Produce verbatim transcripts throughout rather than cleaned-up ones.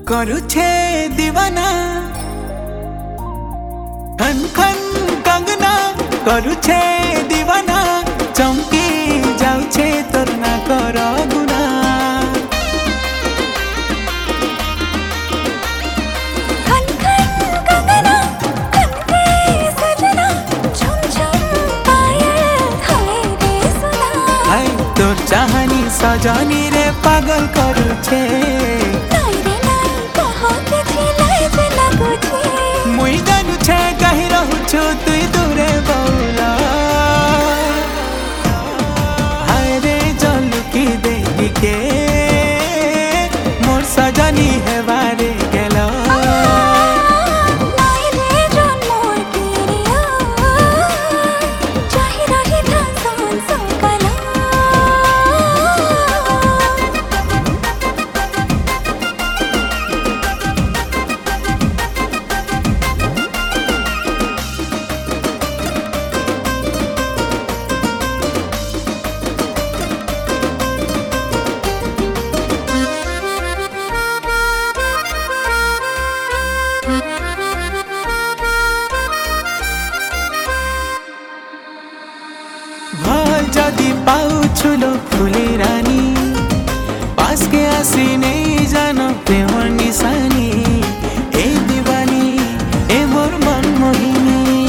करुछे दीवाना खन खन कंगना करुछे दीवाना चमकी जाउछे तोर ना कर गुना खन खन कंगना खनके सजना झुम झुम पायल हाय रे सुना हाय तोर चाहनी सजनी रे पागल करुछे मुई जानू छे कहीं रहू छु तुई दूरे बौला हाय रे जलू की देखी के मोर सजनी है बारे गेलो जदि पाउछुलो फुले रानी पास के आसी नहीं जानो प्रेम निशानी ए दीवानी ए मोर मन मोहिनी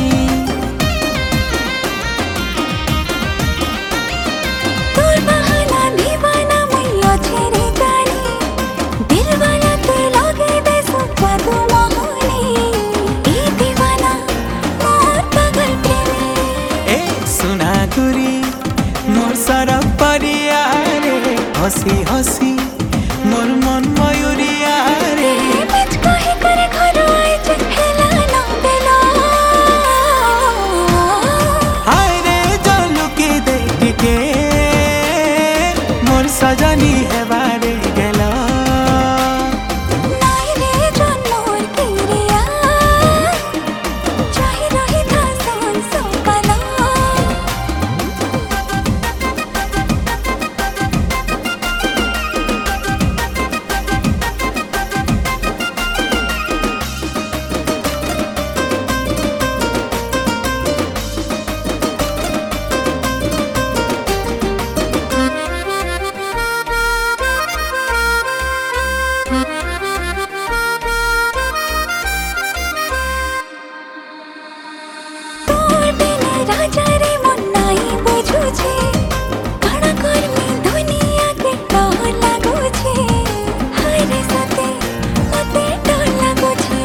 तोर बहाना दीवाना मैया छेरे गानी दिल वाला ते लगे बेसु जादू मोहनी ए दीवाना मोर पागल प्रेमी ए सुना गुरी मोर सारा परिया रे हसी हसी मोर मन मयूरिया रे मुझको ही करे घरो आए चखेला ना बेला हाय रे जलू की देख के मोर सजनी है बारे गेला नाई रे जन मोर किरिया चाहे रही था सोन सोकला राजा रे मन नाही बुझुछे कण कर्मी दुनिया के डर लागुछे हाय रे सते मते डर लागुछे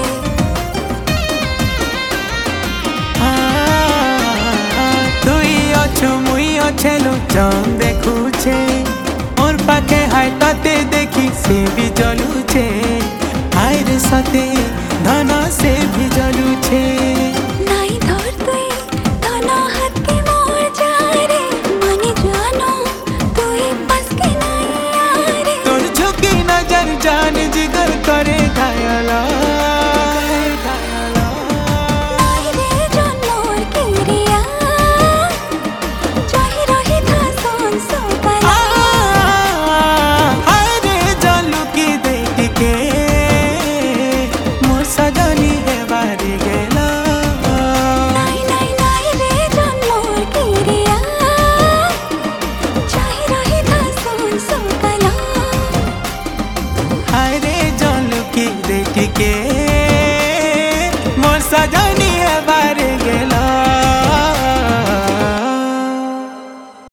तुई अछु मुई अछेलु चंद देखुछे और पाखे हाय तते देखी से भी जलुछे हाय रे सते धन से भी जलुछे नाई धर तुई धना हाथ के मोर जा रे मने जानो तुई बस के नहीं आ रे तोर झुकी नजर जान जिगर करे घायला नाई रे जन मोर किरिया चाहे रही था सोन सोकला हाय रे जलू की देख के मोर सजनी है बारे गेला नाई नाई नाई रे जन मोर किरिया चाहे रही था सोन सोकला हाय रे जलू की देख के